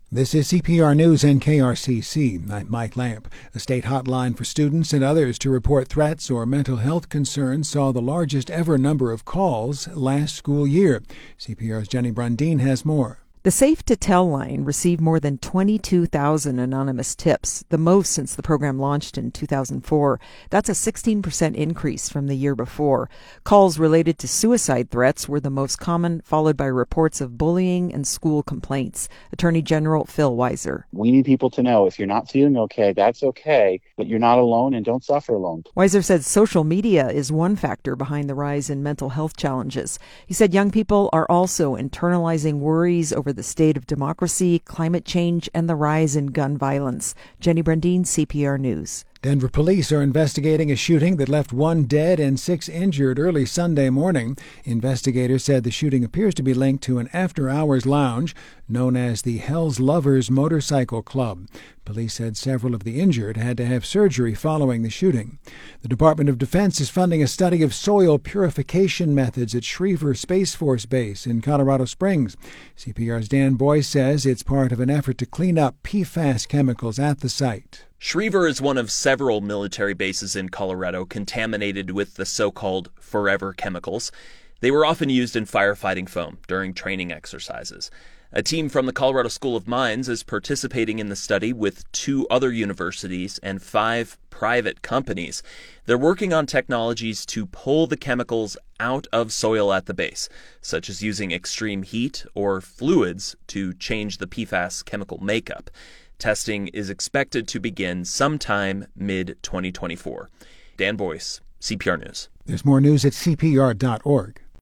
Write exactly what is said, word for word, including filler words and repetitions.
This is C P R News and K R C C. I'm Mike Lamp. The state hotline for students and others to report threats or mental health concerns saw the largest ever number of calls last school year. C P R's Jenny Brundeen has more. The Safe to Tell line received more than twenty-two thousand anonymous tips, the most since the program launched in two thousand four. That's a sixteen percent increase from the year before. Calls related to suicide threats were the most common, followed by reports of bullying and school complaints. Attorney General Phil Weiser. We need people to know if you're not feeling okay, that's okay, but you're not alone and don't suffer alone. Weiser said social media is one factor behind the rise in mental health challenges. He said young people are also internalizing worries over the state of democracy, climate change, and the rise in gun violence. Jenny Brundeen, C P R News. Denver police are investigating a shooting that left one dead and six injured early Sunday morning. Investigators said the shooting appears to be linked to an after-hours lounge known as the Hell's Lovers Motorcycle Club. Police said several of the injured had to have surgery following the shooting. The Department of Defense is funding a study of soil purification methods at Schriever Space Force Base in Colorado Springs. C P R's Dan Boyce says it's part of an effort to clean up P FAS chemicals at the site. Schriever is one of several military bases in Colorado contaminated with the so-called forever chemicals. They were often used in firefighting foam during training exercises. A team from the Colorado School of Mines is participating in the study with two other universities and five private companies. They're working on technologies to pull the chemicals out of soil at the base, such as using extreme heat or fluids to change the P FAS chemical makeup. Testing is expected to begin sometime mid twenty twenty-four. Dan Boyce, C P R News. There's more news at C P R dot org.